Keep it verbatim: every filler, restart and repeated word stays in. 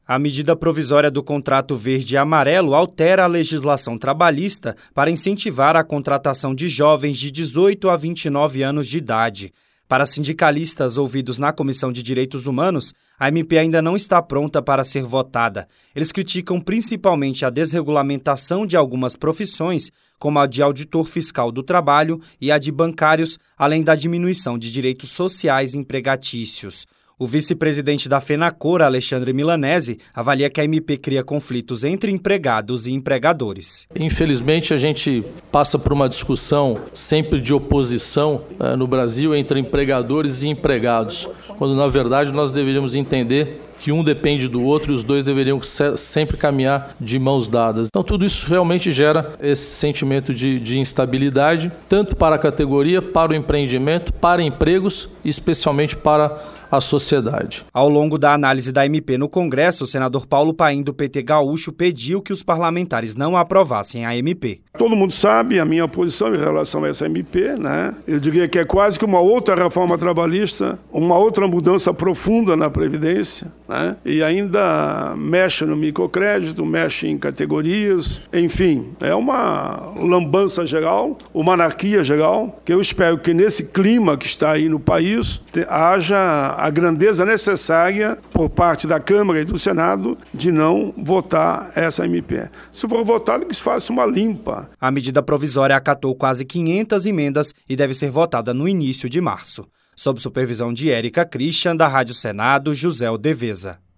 A medida provisória do contrato verde e amarelo altera a legislação trabalhista para incentivar a contratação de jovens de dezoito a vinte e nove anos de idade. Para sindicalistas ouvidos na Comissão de Direitos Humanos, a M P ainda não está pronta para ser votada. Eles criticam principalmente a desregulamentação de algumas profissões, como a de auditor fiscal do trabalho e a de bancários, além da diminuição de direitos sociais empregatícios. O vice-presidente da FENACOR, Alexandre Milanese, avalia que a M P cria conflitos entre empregados e empregadores. Infelizmente, a gente passa por uma discussão sempre de oposição eh, no Brasil entre empregadores e empregados, quando, na verdade, nós deveríamos entender que um depende do outro e os dois deveriam sempre caminhar de mãos dadas. Então, tudo isso realmente gera esse sentimento de, de instabilidade, tanto para a categoria, para o empreendimento, para empregos e especialmente para a sociedade. Ao longo da análise da M P no Congresso, o senador Paulo Paim, do P T Gaúcho, pediu que os parlamentares não aprovassem a M P. Todo mundo sabe a minha posição em relação a essa M P, né? Eu diria que é quase que uma outra reforma trabalhista, uma outra mudança profunda na Previdência, né? E ainda mexe no microcrédito, mexe em categorias, enfim, é uma lambança geral, uma anarquia geral, que eu espero que nesse clima que está aí no país, haja a grandeza necessária por parte da Câmara e do Senado de não votar essa M P. Se for votado, que se faça uma limpa. A medida provisória acatou quase quinhentas emendas e deve ser votada no início de março. Sob supervisão de Érica Christian, da Rádio Senado, José Odeveza.